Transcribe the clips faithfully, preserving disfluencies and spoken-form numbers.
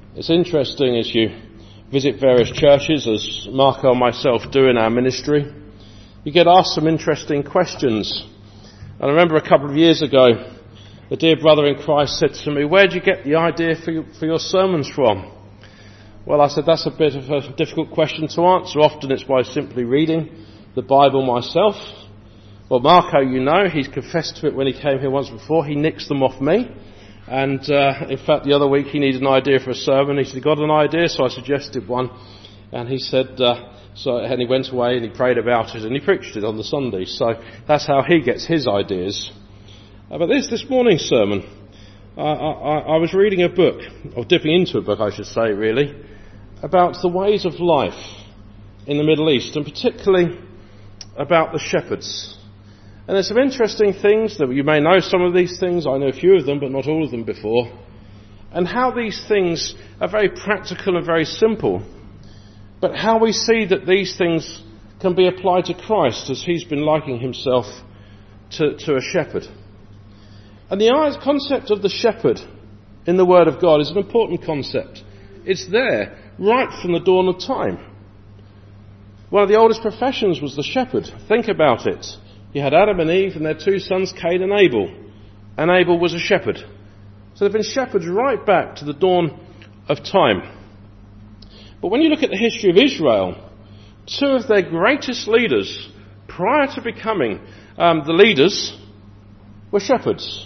It's interesting as you visit various churches, as Marco and myself do in our ministry, you get asked some interesting questions. And I remember a couple of years ago, a dear brother in Christ said to me, "Where do you get the idea for your, for your sermons from?" Well, I said, that's a bit of a difficult question to answer. Often it's by simply reading the Bible myself. Well, Marco, you know, he's confessed to it when he came here once before. He nicks them off me. And, uh, in fact, the other week he needed an idea for a sermon. He said, "You got an idea?" So I suggested one. And he said, uh, so, and he went away and he prayed about it and he preached it on the Sunday. So that's how he gets his ideas. Uh, but this, this morning's sermon, uh, I, I was reading a book, or dipping into a book, I should say, really, about the ways of life in the Middle East, and particularly about the shepherds. And there's some interesting things that you may know some of these things. I know a few of them, but not all of them before. And how these things are very practical and very simple. But how we see that these things can be applied to Christ as he's been likening himself to, to a shepherd. And the concept of the shepherd in the Word of God is an important concept. It's there right from the dawn of time. One of the oldest professions was the shepherd. Think about it. You had Adam and Eve and their two sons, Cain and Abel. And Abel was a shepherd. So they've been shepherds right back to the dawn of time. But when you look at the history of Israel, two of their greatest leaders, prior to becoming um, the leaders, were shepherds.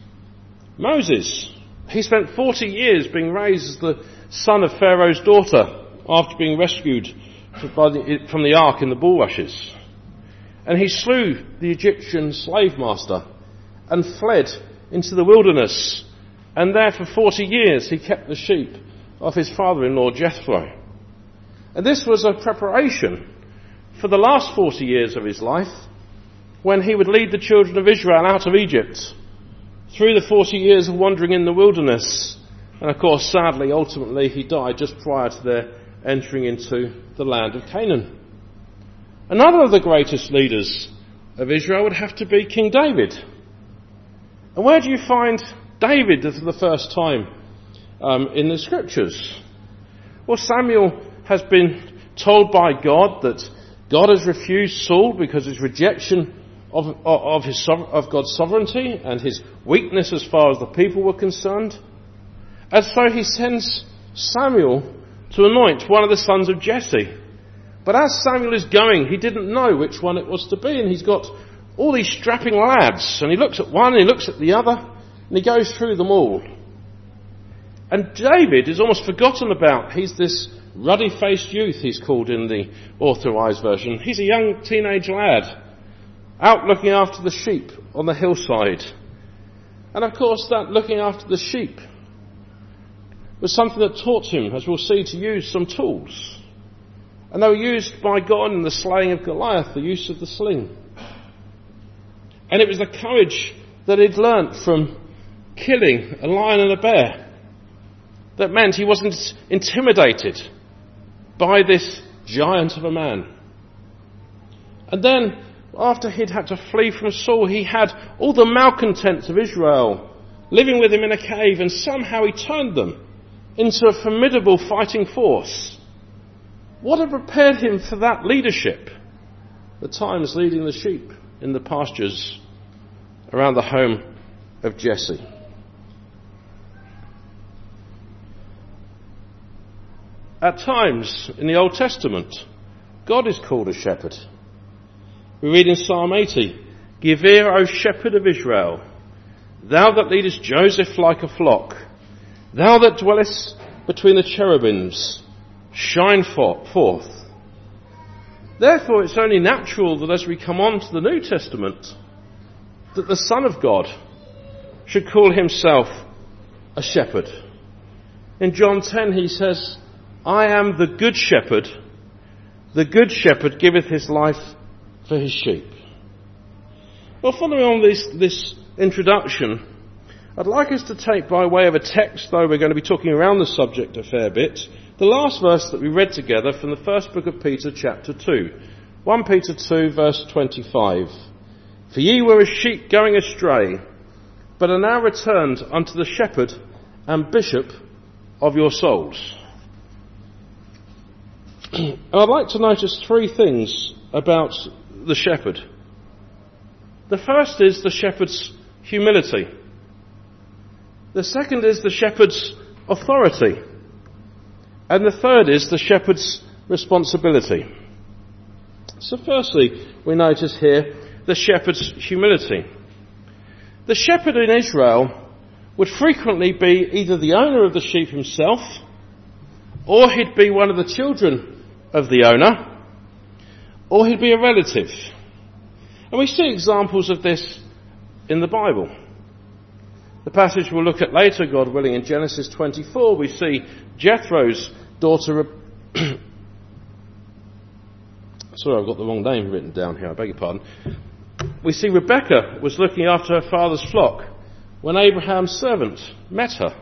Moses, he spent forty years being raised as the son of Pharaoh's daughter after being rescued by the, from the ark in the bulrushes. And he slew the Egyptian slave master and fled into the wilderness. And there for forty years he kept the sheep of his father-in-law Jethro. And this was a preparation for the last forty years of his life, when he would lead the children of Israel out of Egypt through the forty years of wandering in the wilderness. And of course, sadly, ultimately, he died just prior to their entering into the land of Canaan. Another of the greatest leaders of Israel would have to be King David. And where do you find David for the first time um, in the Scriptures? Well, Samuel has been told by God that God has refused Saul because of his rejection of, of, of, his, of God's sovereignty and his weakness as far as the people were concerned. And so he sends Samuel to anoint one of the sons of Jesse. But as Samuel is going, he didn't know which one it was to be, and he's got all these strapping lads, and he looks at one, and he looks at the other, and he goes through them all. And David is almost forgotten about. He's this ruddy-faced youth, he's called in the Authorised Version. He's a young teenage lad, out looking after the sheep on the hillside. And of course, that looking after the sheep was something that taught him, as we'll see, to use some tools. And they were used by God in the slaying of Goliath, the use of the sling. And it was the courage that he'd learnt from killing a lion and a bear that meant he wasn't intimidated by this giant of a man. And then, after he'd had to flee from Saul, he had all the malcontents of Israel living with him in a cave, and somehow he turned them into a formidable fighting force. What had prepared him for that leadership? The times leading the sheep in the pastures around the home of Jesse. At times in the Old Testament, God is called a shepherd. We read in Psalm eighty, "Give ear, O shepherd of Israel, thou that leadest Joseph like a flock, thou that dwellest between the cherubims, shine forth." Therefore, it's only natural that as we come on to the New Testament, that the Son of God should call himself a shepherd. In John ten, he says, "I am the good shepherd. The good shepherd giveth his life for his sheep." Well, following on this, this introduction, I'd like us to take, by way of a text, though we're going to be talking around the subject a fair bit, the last verse that we read together from the first book of Peter, chapter two. First Peter two, verse twenty-five. "For ye were as sheep going astray, but are now returned unto the shepherd and bishop of your souls. And I'd like to notice three things about the shepherd. The first is the shepherd's humility. The second is the shepherd's authority. And the third is the shepherd's responsibility. So firstly, we notice here the shepherd's humility. The shepherd in Israel would frequently be either the owner of the sheep himself, or he'd be one of the children of the owner, or he'd be a relative. And we see examples of this in the Bible. The passage we'll look at later, God willing, in Genesis twenty-four, we see Jethro's daughter... Sorry, I've got the wrong name written down here, I beg your pardon. We see Rebekah was looking after her father's flock when Abraham's servant met her.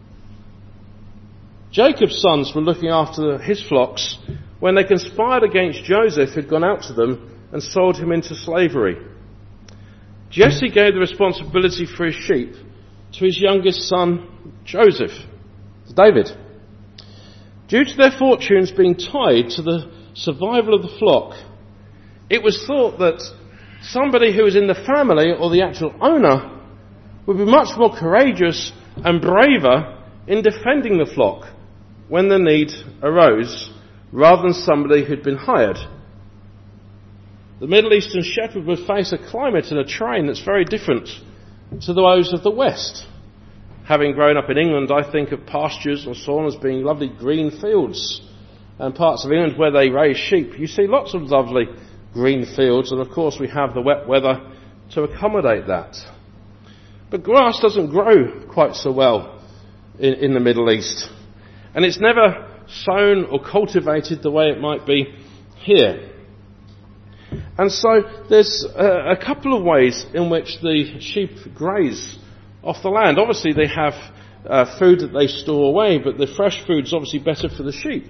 Jacob's sons were looking after his flocks when they conspired against Joseph, who'd gone out to them and sold him into slavery. Jesse gave the responsibility for his sheep to his youngest son, Joseph, David. Due to their fortunes being tied to the survival of the flock, it was thought that somebody who was in the family or the actual owner would be much more courageous and braver in defending the flock when the need arose, rather than somebody who'd been hired. The Middle Eastern shepherd would face a climate and a terrain that's very different to those of the West. Having grown up in England, I think of pastures and so on as being lovely green fields, and parts of England where they raise sheep. You see lots of lovely green fields, and of course we have the wet weather to accommodate that. But grass doesn't grow quite so well in, in the Middle East, and it's never sown or cultivated the way it might be here. And so there's a, a couple of ways in which the sheep graze off the land. Obviously they have uh, food that they store away, but the fresh food's obviously better for the sheep.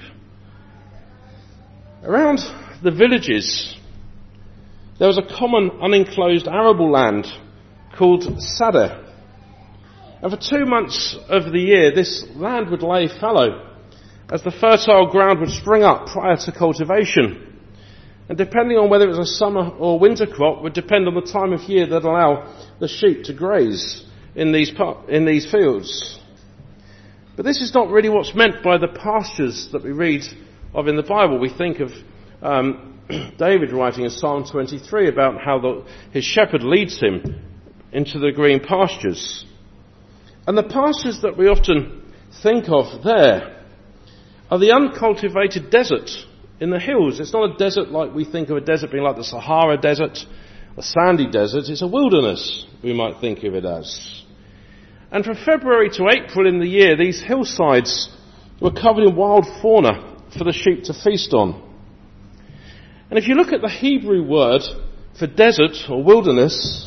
Around the villages, there was a common unenclosed arable land called Sadeh. And for two months of the year, this land would lay fallow as the fertile ground would spring up prior to cultivation. And depending on whether it was a summer or winter crop, would depend on the time of year that allow the sheep to graze in these par- in these fields. But this is not really what's meant by the pastures that we read of in the Bible. We think of um, David writing in Psalm twenty-three about how the, his shepherd leads him into the green pastures. And the pastures that we often think of there are the uncultivated desert in the hills. It's not a desert like we think of a desert being like the Sahara Desert, a sandy desert. It's a wilderness, we might think of it as. And from February to April in the year, these hillsides were covered in wild fauna for the sheep to feast on. And if you look at the Hebrew word for desert or wilderness,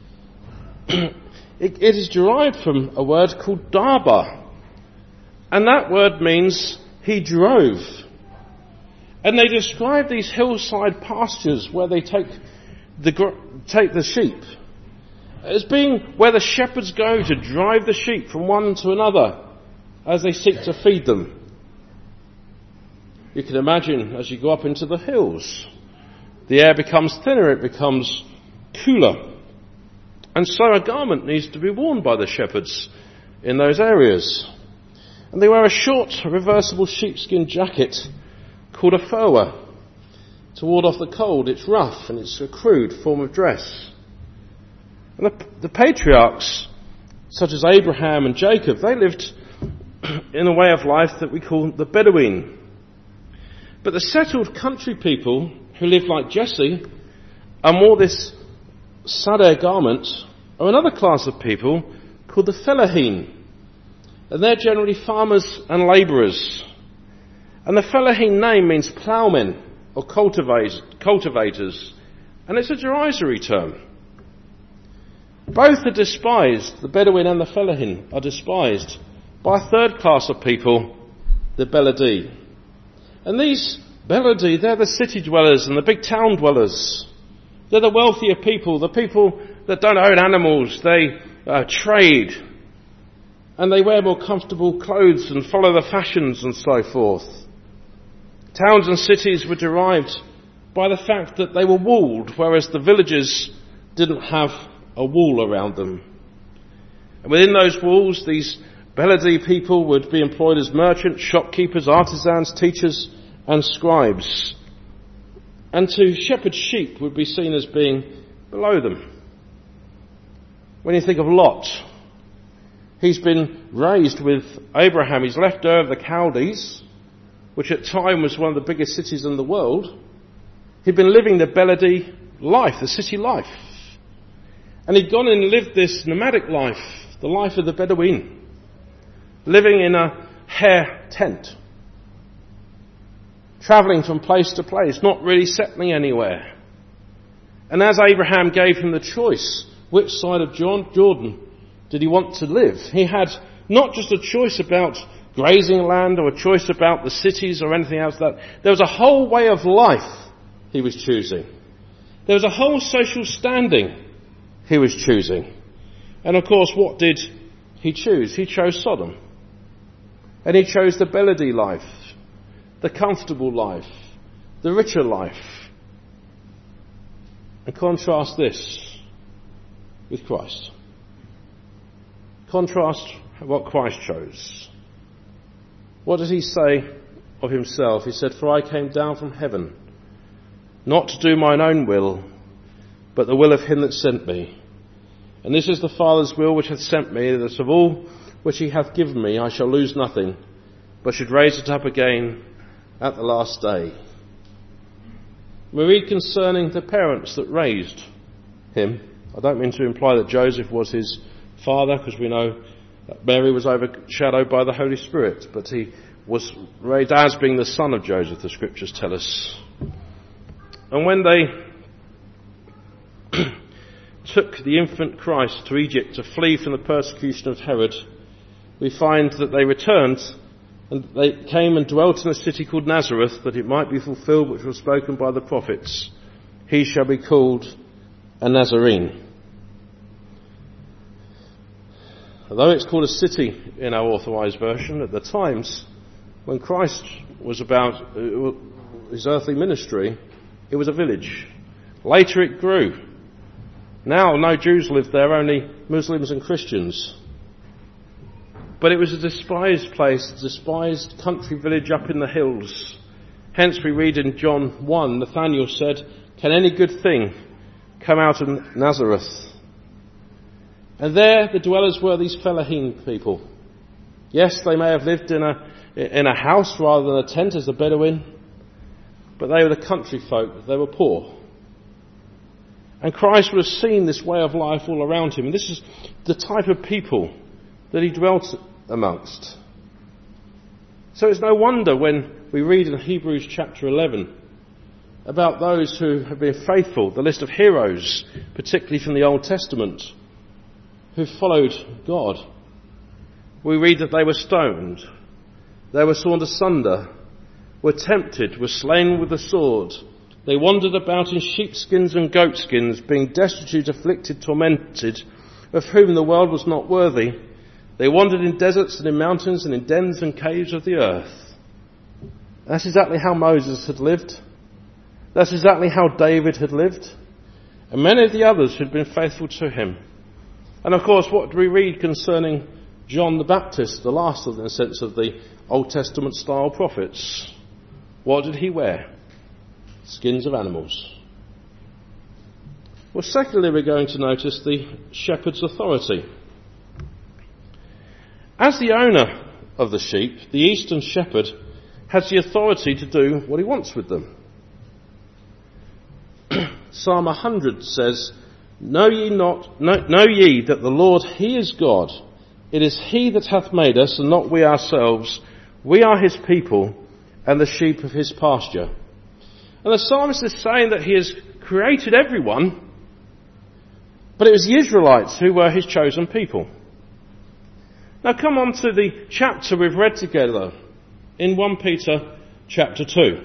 it, it is derived from a word called daba. And that word means he drove. And they describe these hillside pastures where they take the, take the sheep as being where the shepherds go to drive the sheep from one to another as they seek to feed them. You can imagine as you go up into the hills, the air becomes thinner, it becomes cooler. And so a garment needs to be worn by the shepherds in those areas. And they wear a short, reversible sheepskin jacket called a furwa to ward off the cold. It's rough and it's a crude form of dress. And the, the patriarchs, such as Abraham and Jacob, they lived in a way of life that we call the Bedouin. But the settled country people who live like Jesse and wore this sadeh garment are another class of people called the Fellahin. And they're generally farmers and labourers. And the Fellahin name means ploughmen or cultivators. And it's a derisory term. Both are despised, the Bedouin and the Fellahin are despised by a third class of people, the Beledi. And these Beledi, they're the city dwellers and the big town dwellers. They're the wealthier people, the people that don't own animals, they uh, trade. and they wear more comfortable clothes and follow the fashions and so forth. Towns and cities were derived by the fact that they were walled, whereas the villages didn't have a wall around them. And within those walls, these Beledi people would be employed as merchants, shopkeepers, artisans, teachers and scribes. And to shepherd sheep would be seen as being below them. When you think of Lot, he's been raised with Abraham. He's left Ur of the Chaldees, which at the time was one of the biggest cities in the world. He'd been living the Beledi life, the city life. And he'd gone and lived this nomadic life, the life of the Bedouin, living in a hair tent, travelling from place to place, not really settling anywhere. And as Abraham gave him the choice, which side of Jordan did he want to live, he had not just a choice about grazing land or a choice about the cities or anything else. That there was a whole way of life he was choosing. There was a whole social standing he was choosing. And of course, what did he choose? He chose Sodom. And he chose the Beledi life, the comfortable life, the richer life. And contrast this with Christ. Contrast what Christ chose. What does he say of himself? He said, "For I came down from heaven, not to do mine own will, but the will of him that sent me. And this is the Father's will which hath sent me, that of all which he hath given me I shall lose nothing, but should raise it up again at the last day." We read concerning the parents that raised him. I don't mean to imply that Joseph was his father, because we know that Mary was overshadowed by the Holy Spirit, but he was raised as being the son of Joseph, the scriptures tell us. And when they took the infant Christ to Egypt to flee from the persecution of Herod, we find that they returned and they came and dwelt in a city called Nazareth, that it might be fulfilled which was spoken by the prophets, "He shall be called a Nazarene." Although it's called a city in our authorised version, at the times when Christ was about his earthly ministry, it was a village. Later it grew. Now no Jews lived there, only Muslims and Christians. But it was a despised place, a despised country village up in the hills. Hence we read in John one, Nathanael said, "Can any good thing come out of Nazareth?" And there the dwellers were these Fellahin people. Yes, they may have lived in a in a house rather than a tent as the Bedouin, but they were the country folk. They were poor. And Christ would have seen this way of life all around him. And this is the type of people that he dwelt amongst. So it's no wonder when we read in Hebrews chapter eleven about those who have been faithful, the list of heroes, particularly from the Old Testament, who followed God. We read that they were stoned, they were sawn asunder, were tempted, were slain with the sword. They wandered about in sheepskins and goatskins, being destitute, afflicted, tormented, of whom the world was not worthy. They wandered in deserts and in mountains and in dens and caves of the earth. That's exactly how Moses had lived. That's exactly how David had lived. And many of the others who had been faithful to him. And of course, what do we read concerning John the Baptist, the last of the, in the sense of the Old Testament style prophets? What did he wear? Skins of animals. Well, secondly, we're going to notice the shepherd's authority. As the owner of the sheep, the eastern shepherd has the authority to do what he wants with them. Psalm one hundred says, Know ye not, know, know ye that the Lord, He is God. It is He that hath made us, and not we ourselves. We are His people, and the sheep of His pasture. And the psalmist is saying that He has created everyone, but it was the Israelites who were His chosen people. Now come on to the chapter we've read together in First Peter chapter two.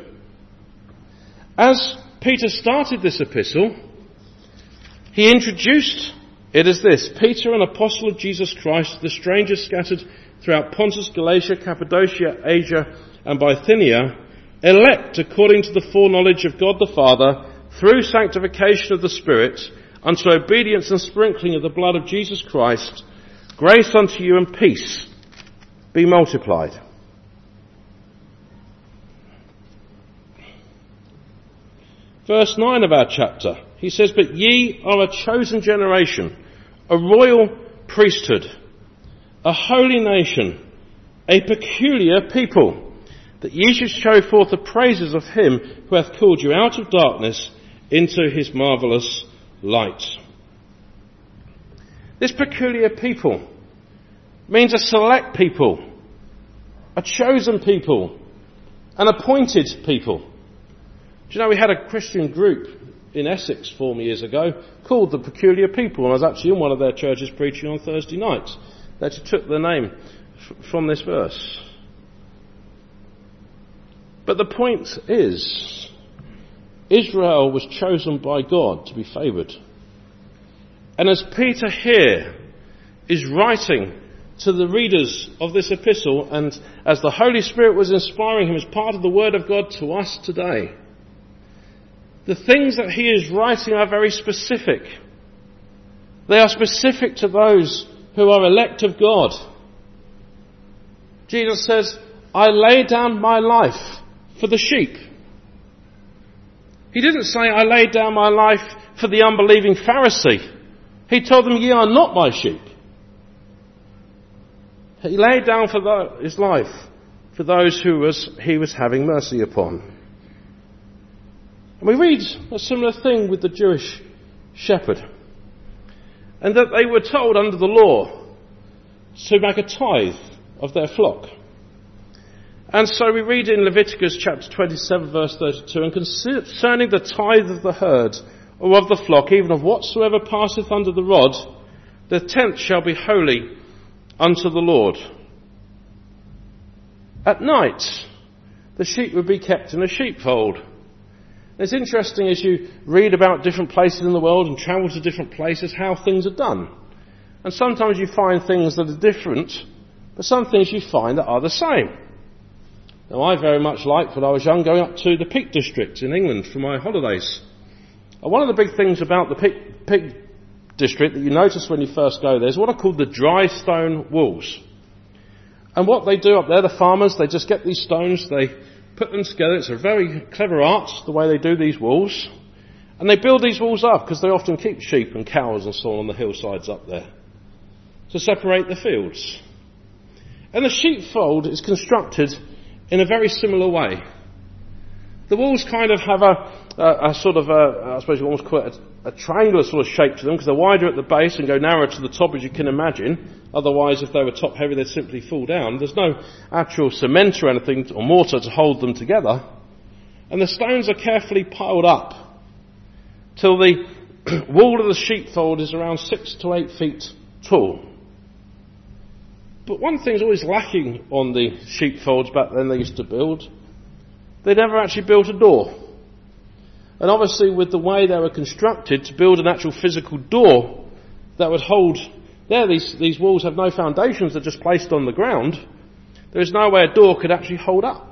As Peter started this epistle, he introduced It is this: Peter, an apostle of Jesus Christ, the strangers scattered throughout Pontus, Galatia, Cappadocia, Asia, and Bithynia, elect according to the foreknowledge of God the Father, through sanctification of the Spirit, unto obedience and sprinkling of the blood of Jesus Christ, grace unto you and peace be multiplied. Verse nine of our chapter, he says, But ye are a chosen generation, a royal priesthood, a holy nation, a peculiar people, that ye should show forth the praises of him who hath called you out of darkness into his marvellous light. This peculiar people means a select people, a chosen people, an appointed people. Do you know, we had a Christian group in Essex four years ago called the Peculiar People, and I was actually in one of their churches preaching on Thursday night. They actually took their name f- from this verse. But the point is, Israel was chosen by God to be favoured. And as Peter here is writing to the readers of this epistle, and as the Holy Spirit was inspiring him as part of the Word of God to us today, the things that he is writing are very specific. They are specific to those who are elect of God. Jesus says, I lay down my life for the sheep. He didn't say, I laid down my life for the unbelieving Pharisee. He told them, ye are not my sheep. He laid down for the, his life for those who was, he was having mercy upon. And we read a similar thing with the Jewish shepherd. And that they were told under the law to make a tithe of their flock. And so we read in Leviticus chapter twenty-seven verse thirty-two, and concerning the tithe of the herd or of the flock, even of whatsoever passeth under the rod, the tenth shall be holy unto the Lord. At night, the sheep would be kept in a sheepfold. It's interesting as you read about different places in the world and travel to different places how things are done. And sometimes you find things that are different, but some things you find that are the same. Now, I very much liked, when I was young, going up to the Peak District in England for my holidays. And one of the big things about the Peak, Peak District that you notice when you first go there is what are called the dry stone walls. And what they do up there, the farmers, they just get these stones, they put them together. It's a very clever art, the way they do these walls. And they build these walls up because they often keep sheep and cows and so on on the hillsides up there to separate the fields. And the sheepfold is constructed in a very similar way. The walls kind of have a, a, a sort of a, I suppose you almost call it a, a triangular sort of shape to them, because they're wider at the base and go narrower to the top, as you can imagine. Otherwise, if they were top heavy, they'd simply fall down. There's no actual cement or anything, or mortar to hold them together. And the stones are carefully piled up till the wall of the sheepfold is around six to eight feet tall. But one thing's always lacking on the sheepfolds back then they used to build. They never actually built a door. And obviously with the way they were constructed, to build an actual physical door that would hold... There, these, these walls have no foundations, they're just placed on the ground. There is no way a door could actually hold up.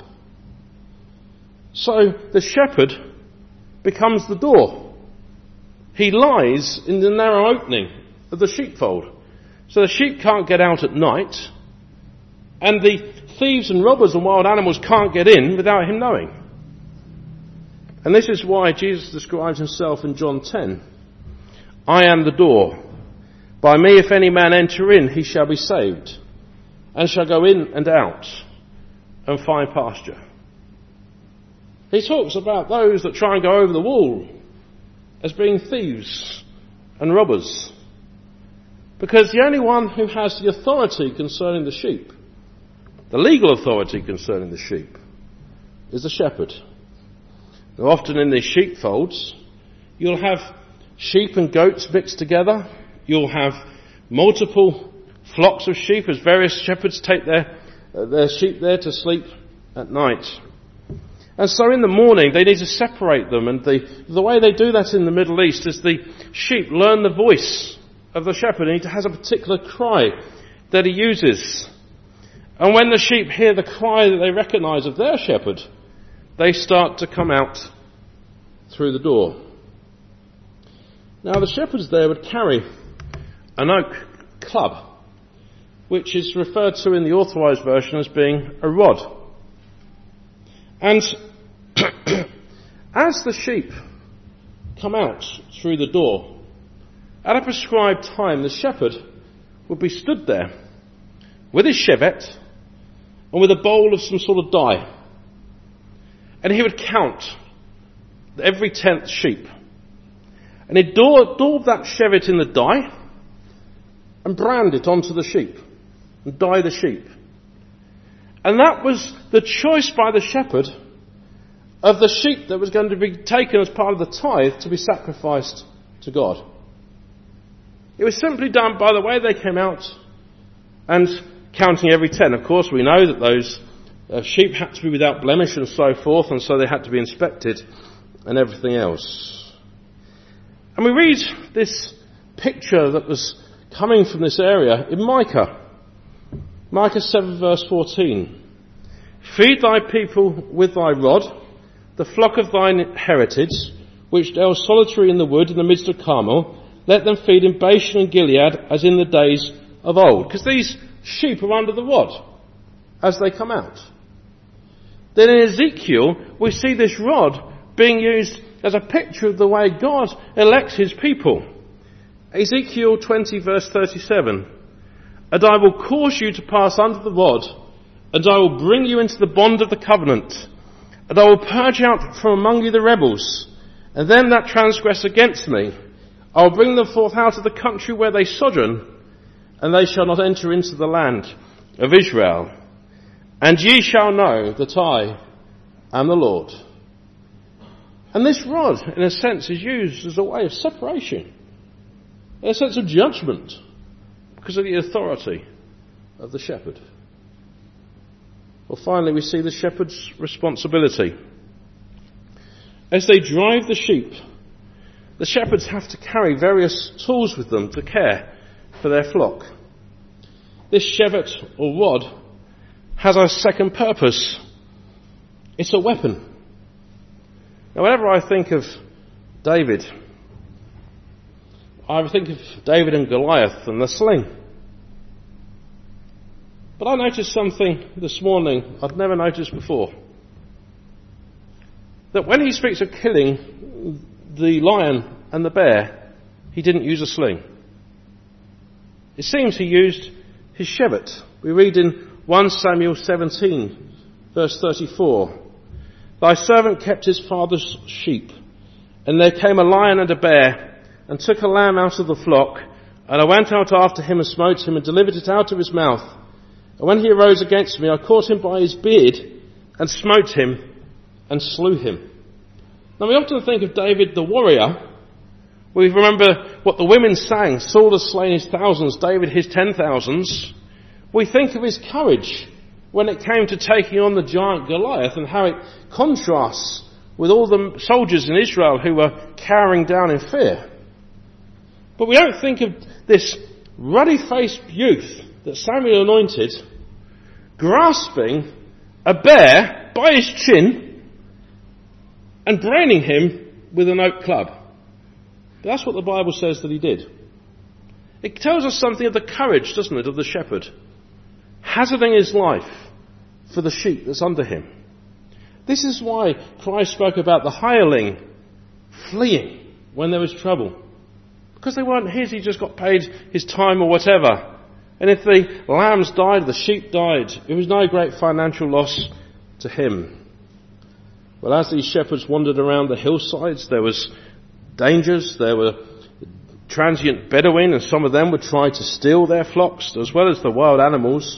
So the shepherd becomes the door. He lies in the narrow opening of the sheepfold. So the sheep can't get out at night, and the thieves and robbers and wild animals can't get in without him knowing. And this is why Jesus describes himself in John ten. I am the door. By me if any man enter in, he shall be saved, and shall go in and out, and find pasture. He talks about those that try and go over the wall as being thieves and robbers. Because the only one who has the authority concerning the sheep, the legal authority concerning the sheep, is the shepherd. Now, often in these sheepfolds, you'll have sheep and goats mixed together. You'll have multiple flocks of sheep as various shepherds take their, uh, their sheep there to sleep at night. And so in the morning they need to separate them, and the, the way they do that in the Middle East is the sheep learn the voice of the shepherd, and he has a particular cry that he uses. And when the sheep hear the cry that they recognise of their shepherd, they start to come out through the door. Now the shepherds there would carry an oak club, which is referred to in the authorised version as being a rod. And as the sheep come out through the door, at a prescribed time, the shepherd would be stood there with his shevet and with a bowl of some sort of dye. And he would count every tenth sheep. And he'd daub, daub that shevet in the dye and brand it onto the sheep and dye the sheep. And that was the choice by the shepherd of the sheep that was going to be taken as part of the tithe to be sacrificed to God. It was simply done by the way they came out and counting every ten. Of course, we know that those uh, sheep had to be without blemish and so forth, and so they had to be inspected and everything else. And we read this picture that was coming from this area in Micah. Micah seven verse fourteen. Feed thy people with thy rod, the flock of thine heritage, which dwell solitary in the wood in the midst of Carmel. Let them feed in Bashan and Gilead as in the days of old. Because these sheep are under the rod as they come out. Then in Ezekiel, we see this rod being used as a picture of the way God elects his people. Ezekiel twenty verse thirty-seven. And I will cause you to pass under the rod, and I will bring you into the bond of the covenant, and I will purge out from among you the rebels, and them that transgress against me. I will bring them forth out of the country where they sojourn, and they shall not enter into the land of Israel. And ye shall know that I am the Lord. And this rod, in a sense, is used as a way of separation, in a sense of judgment, because of the authority of the shepherd. Well, finally, we see the shepherd's responsibility. As they drive the sheep, the shepherds have to carry various tools with them to care for their flock. This shevet or rod has a second purpose. It's a weapon. Now, whenever I think of David, I think of David and Goliath and the sling. But I noticed something this morning I'd never noticed before. That when he speaks of killing the lion and the bear, he didn't use a sling. It seems he used his shevet. We read in First Samuel seventeen, verse thirty-four. Thy servant kept his father's sheep, and there came a lion and a bear, and took a lamb out of the flock, and I went out after him and smote him, and delivered it out of his mouth. And when he arose against me, I caught him by his beard, and smote him, and slew him. Now we often think of David the warrior. We remember what the women sang, Saul has slain his thousands, David his ten thousands. We think of his courage when it came to taking on the giant Goliath, and how it contrasts with all the soldiers in Israel who were cowering down in fear. But we don't think of this ruddy-faced youth that Samuel anointed grasping a bear by his chin and braining him with an oak club. But that's what the Bible says that he did. It tells us something of the courage, doesn't it, of the shepherd, hazarding his life for the sheep that's under him. This is why Christ spoke about the hireling fleeing when there was trouble. Because they weren't his, he just got paid his time or whatever. And if the lambs died, the sheep died, it was no great financial loss to him. Well, as these shepherds wandered around the hillsides, there was dangers, there were transient Bedouin, and some of them would try to steal their flocks, as well as the wild animals.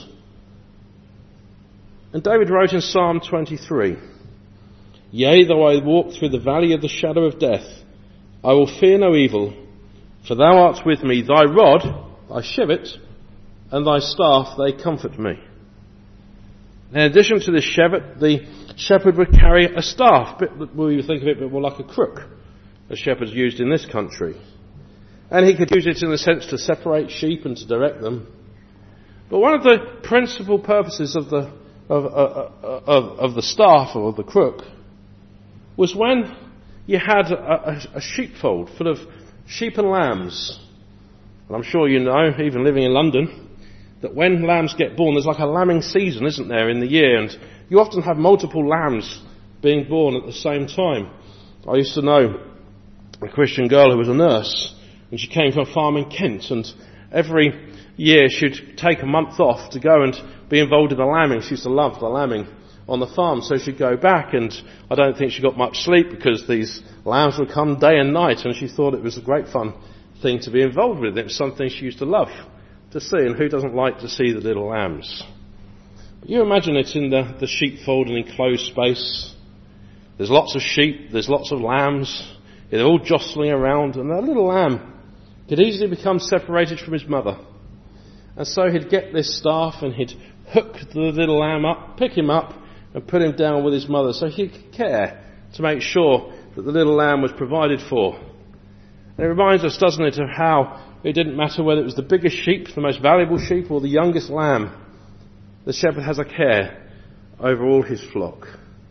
And David wrote in Psalm twenty-three, Yea, though I walk through the valley of the shadow of death, I will fear no evil, for thou art with me, thy rod, thy shevet, and thy staff, they comfort me. In addition to the shevet, the shepherd would carry a staff, bit, well, you think of it a bit more like a crook, as shepherds used in this country. And he could use it in a sense to separate sheep and to direct them. But one of the principal purposes of the of, uh, of, of the staff or the crook was when you had a, a, a sheepfold full of sheep and lambs. And I'm sure you know, even living in London, that when lambs get born, there's like a lambing season, isn't there, in the year, and you often have multiple lambs being born at the same time. I used to know a Christian girl who was a nurse, and she came from a farm in Kent, and every year she'd take a month off to go and be involved in the lambing. She used to love the lambing on the farm, so she'd go back, and I don't think she got much sleep because these lambs would come day and night, and she thought it was a great fun thing to be involved with. It was something she used to love to see, and who doesn't like to see the little lambs? But you imagine it in the, the sheepfold and enclosed space. There's lots of sheep, there's lots of lambs, they're all jostling around, and that little lamb could easily become separated from his mother. And so he'd get this staff and he'd hook the little lamb up, pick him up, and put him down with his mother, so he could care to make sure that the little lamb was provided for. And it reminds us, doesn't it, of how it didn't matter whether it was the biggest sheep, the most valuable sheep, or the youngest lamb. The shepherd has a care over all his flock.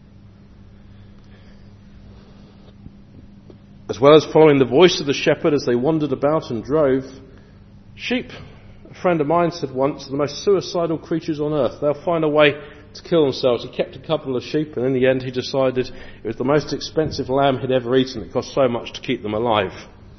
As well as following the voice of the shepherd as they wandered about and drove, sheep, a friend of mine said once, are the most suicidal creatures on earth. They'll find a way to kill themselves. He kept a couple of sheep, and in the end he decided it was the most expensive lamb he'd ever eaten. It cost so much to keep them alive.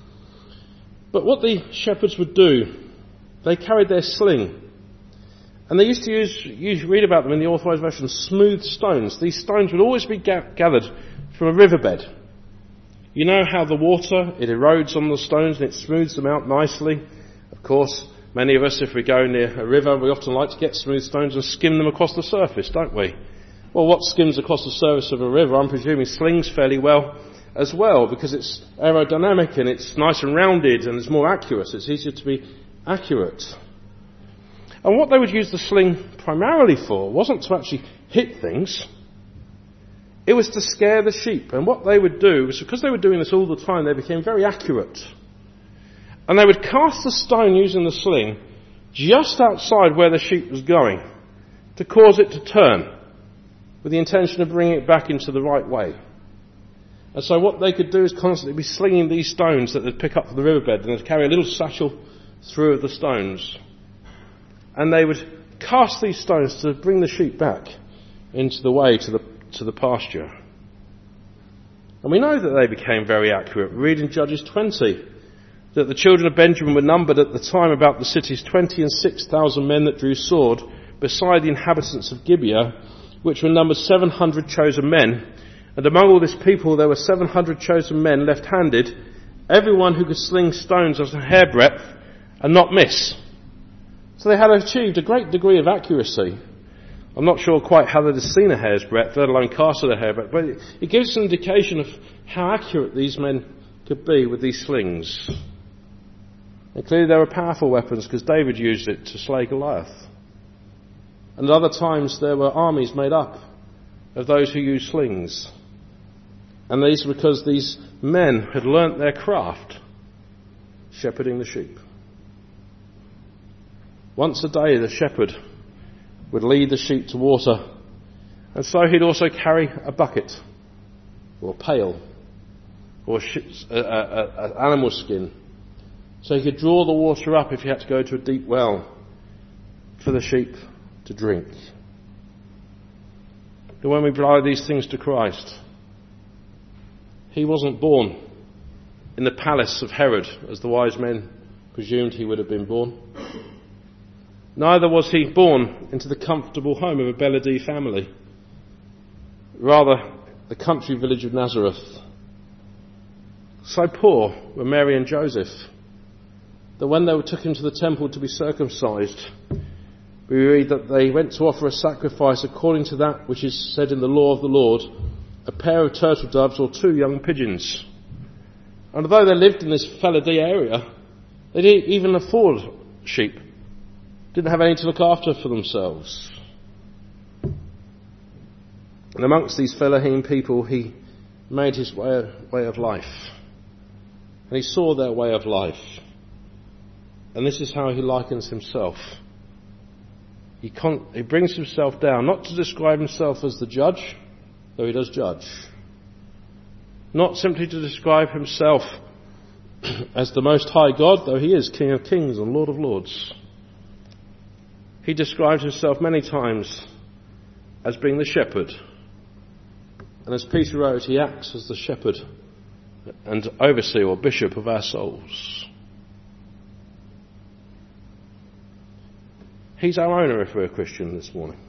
But what the shepherds would do, they carried their sling. And they used to use, you read about them in the Authorised Version, smooth stones. These stones would always be ga- gathered from a riverbed. You know how the water, it erodes on the stones and it smooths them out nicely. Of course, many of us, if we go near a river, we often like to get smooth stones and skim them across the surface, don't we? Well, what skims across the surface of a river? I'm presuming slings fairly well as well, because it's aerodynamic and it's nice and rounded and it's more accurate. It's easier to be accurate. And what they would use the sling primarily for wasn't to actually hit things. It was to scare the sheep. And what they would do was, because they were doing this all the time, they became very accurate. And they would cast the stone using the sling just outside where the sheep was going to cause it to turn, with the intention of bringing it back into the right way. And so what they could do is constantly be slinging these stones that they'd pick up from the riverbed, and they'd carry a little satchel through of the stones. And they would cast these stones to bring the sheep back into the way, to the to the pasture. And we know that they became very accurate. We read in Judges twenty that the children of Benjamin were numbered at the time about the cities twenty and six thousand men that drew sword, beside the inhabitants of Gibeah, which were numbered seven hundred chosen men. And among all this people there were seven hundred chosen men left-handed, everyone who could sling stones as a hairbreadth and not miss. So they had achieved a great degree of accuracy. I'm not sure quite how they'd have seen a hair's breadth, let alone casted a hair breadth, but it, it gives an indication of how accurate these men could be with these slings. And clearly they were powerful weapons, because David used it to slay Goliath. And at other times there were armies made up of those who used slings. And these were because these men had learnt their craft, shepherding the sheep. Once a day the shepherd would lead the sheep to water, and so he'd also carry a bucket or a pail or an animal skin, so he could draw the water up if he had to go to a deep well for the sheep to drink. But when we apply these things to Christ, he wasn't born in the palace of Herod, as the wise men presumed he would have been born. Neither was he born into the comfortable home of a Beladee family. Rather, the country village of Nazareth. So poor were Mary and Joseph that when they took him to the temple to be circumcised, we read that they went to offer a sacrifice according to that which is said in the law of the Lord, a pair of turtle doves or two young pigeons. And although they lived in this Beladee area, they didn't even afford sheep. Didn't have any to look after for themselves. And amongst these Fellahin people, he made his way, way of life. And he saw their way of life. And this is how he likens himself. He, con- he brings himself down, not to describe himself as the judge, though he does judge. Not simply to describe himself as the Most High God, though he is King of Kings and Lord of Lords. He describes himself many times as being the shepherd. And as Peter wrote, he acts as the shepherd and overseer or bishop of our souls. He's our owner if we're a Christian this morning.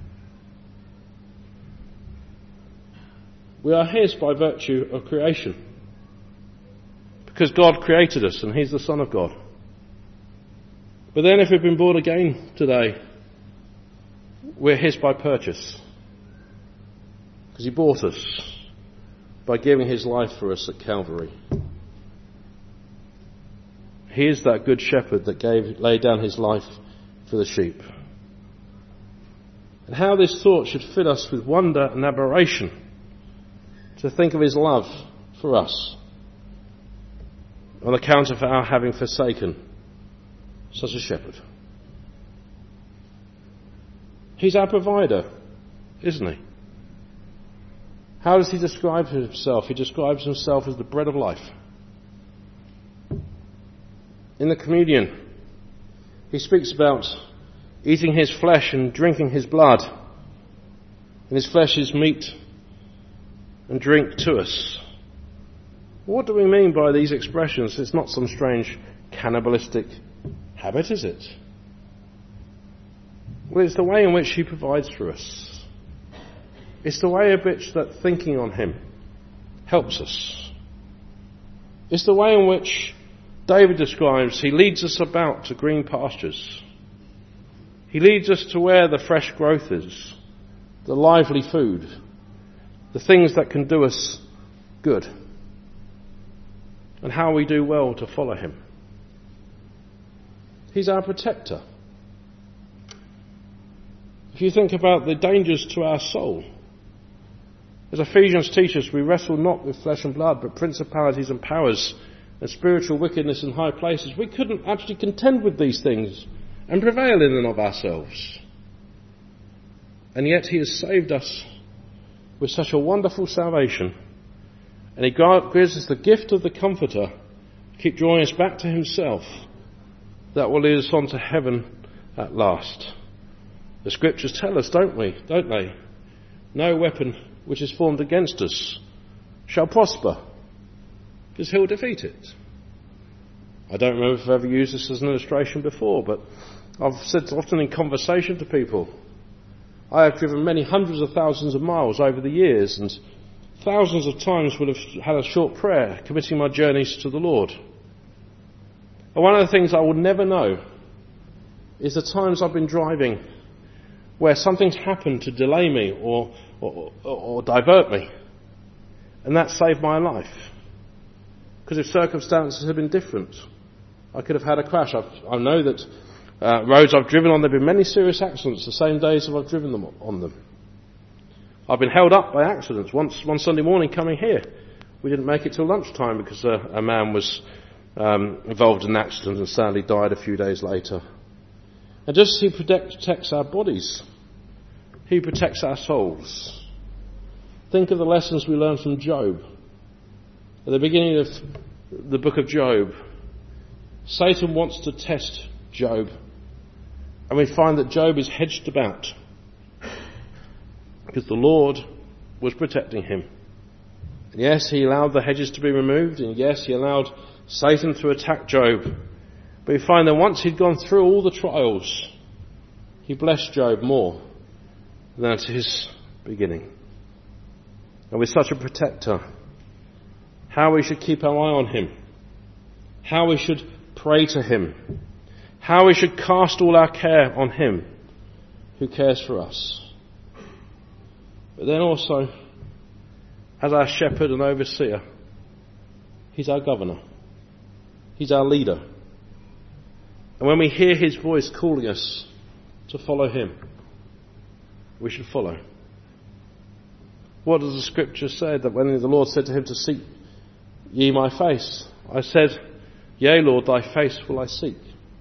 We are his by virtue of creation. Because God created us and he's the Son of God. But then if we've been born again today, we're his by purchase. Because he bought us by giving his life for us at Calvary. He is that good shepherd that gave, laid down his life for the sheep. And how this thought should fill us with wonder and admiration to think of his love for us on account of our having forsaken such a shepherd. He's our provider, isn't he? How does he describe himself? He describes himself as the bread of life. In the communion, he speaks about eating his flesh and drinking his blood. And his flesh is meat and drink to us. What do we mean by these expressions? It's not some strange cannibalistic habit, is it? Well, it's the way in which he provides for us. It's the way in which that thinking on him helps us. It's the way in which David describes he leads us about to green pastures. He leads us to where the fresh growth is, the lively food, the things that can do us good, and how we do well to follow him. He's our protector. If you think about the dangers to our soul, as Ephesians teaches, we wrestle not with flesh and blood, but principalities and powers and spiritual wickedness in high places. We couldn't actually contend with these things and prevail in and of ourselves. And yet he has saved us with such a wonderful salvation. And he gives us the gift of the Comforter to keep drawing us back to himself, that will lead us on to heaven at last. The scriptures tell us, don't we? Don't they? No weapon which is formed against us shall prosper, because he'll defeat it. I don't remember if I've ever used this as an illustration before, but I've said often in conversation to people, I have driven many hundreds of thousands of miles over the years, and thousands of times would have had a short prayer committing my journeys to the Lord. And one of the things I will never know is the times I've been driving where something's happened to delay me or, or, or, or divert me, and that saved my life. Because if circumstances had been different, I could have had a crash. I've, I know that uh, roads I've driven on, there have been many serious accidents the same days as I've driven them on them. I've been held up by accidents. Once, one Sunday morning coming here, we didn't make it till lunchtime because uh, a man was um, involved in an accident and sadly died a few days later. And just as he protects our bodies, he protects our souls. Think of the lessons we learned from Job. At the beginning of the book of Job, Satan wants to test Job. And we find that Job is hedged about because the Lord was protecting him. And yes, he allowed the hedges to be removed, and yes, he allowed Satan to attack Job. But we find that once he'd gone through all the trials, he blessed Job more than at his beginning. And with such a protector, how we should keep our eye on him, how we should pray to him, how we should cast all our care on him who cares for us. But then also, as our shepherd and overseer, he's our governor, he's our leader. And when we hear his voice calling us to follow him, we should follow. What does the scripture say? That when the Lord said to him to seek ye my face, I said, yea, Lord, thy face will I seek.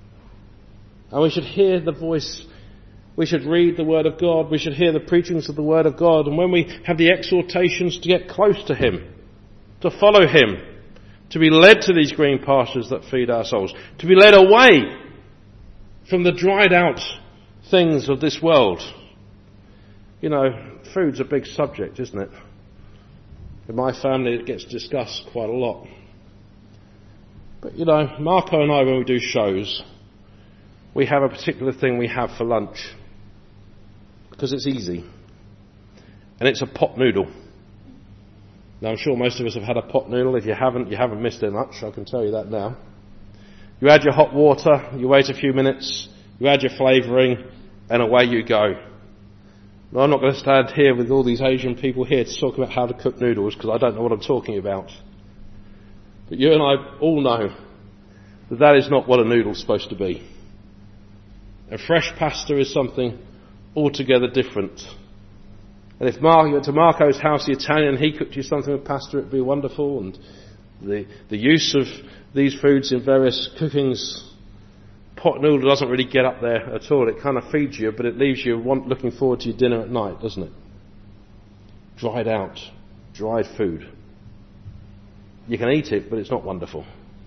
And we should hear the voice. We should read the Word of God. We should hear the preachings of the Word of God. And when we have the exhortations to get close to Him, to follow Him, to be led to these green pastures that feed our souls, to be led away from the dried out things of this world. You know, food's a big subject, isn't it? In my family it gets discussed quite a lot. But you know, Marco and I, when we do shows, we have a particular thing we have for lunch. Because it's easy. And it's a pot noodle. Now I'm sure most of us have had a pot noodle. If you haven't, you haven't missed it much, I can tell you that now. You add your hot water, you wait a few minutes, you add your flavouring, and away you go. Now, I'm not going to stand here with all these Asian people here to talk about how to cook noodles, because I don't know what I'm talking about. But you and I all know that that is not what a noodle's supposed to be. A fresh pasta is something altogether different. And if Mar- you went to Marco's house, the Italian, he cooked you something with pasta, it'd be wonderful. And the the use of these foods in various cookings, pot noodle doesn't really get up there at all. It kind of feeds you, but it leaves you want, looking forward to your dinner at night, doesn't it? Dried out, dried food. You can eat it, but it's not wonderful.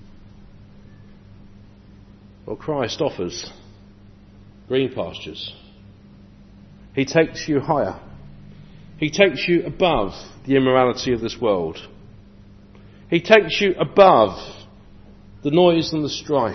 Well, Christ offers green pastures. He takes you higher. He takes you above the immorality of this world. He takes you above the noise and the strife.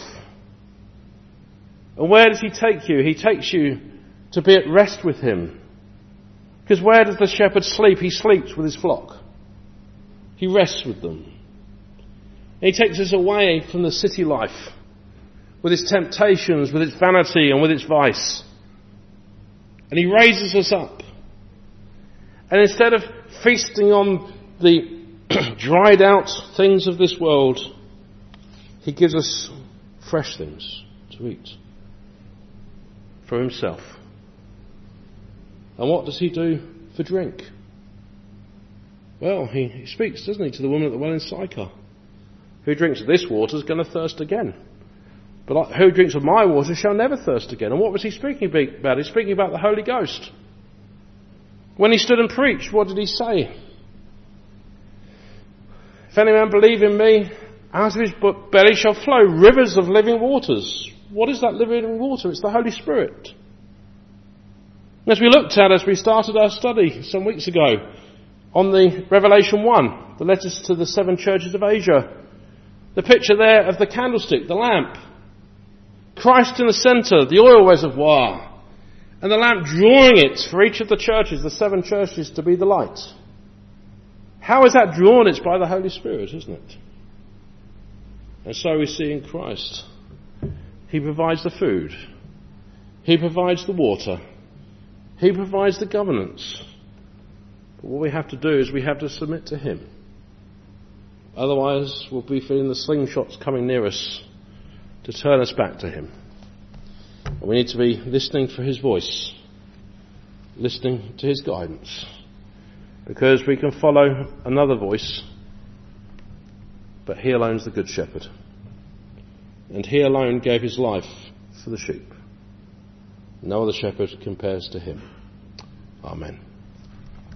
And where does He take you? He takes you to be at rest with Him. Because where does the shepherd sleep? He sleeps with his flock. He rests with them. And He takes us away from the city life, with its temptations, with its vanity and with its vice. And He raises us up. And instead of feasting on the dried out things of this world, He gives us fresh things to eat for Himself. And what does He do for drink? Well, He, he speaks, doesn't He, to the woman at the well in Sychar. Who drinks of this water is going to thirst again. But who drinks of my water shall never thirst again. And what was He speaking about? He's speaking about the Holy Ghost. When He stood and preached, what did He say? If any man believe in me, out of his belly shall flow rivers of living waters. What is that living water? It's the Holy Spirit. As we looked at as we started our study some weeks ago on the Revelation one, the letters to the seven churches of Asia, the picture there of the candlestick, the lamp, Christ in the centre, the oil reservoir, and the lamp drawing it for each of the churches, the seven churches, to be the light. How is that drawn? It's by the Holy Spirit, isn't it? And so we see in Christ. He provides the food. He provides the water. He provides the governance. But what we have to do is we have to submit to Him. Otherwise, we'll be feeling the slingshots coming near us to turn us back to Him. And we need to be listening for His voice, listening to His guidance, because we can follow another voice, but He alone is the Good Shepherd, and He alone gave His life for the sheep. No other shepherd compares to Him. Amen.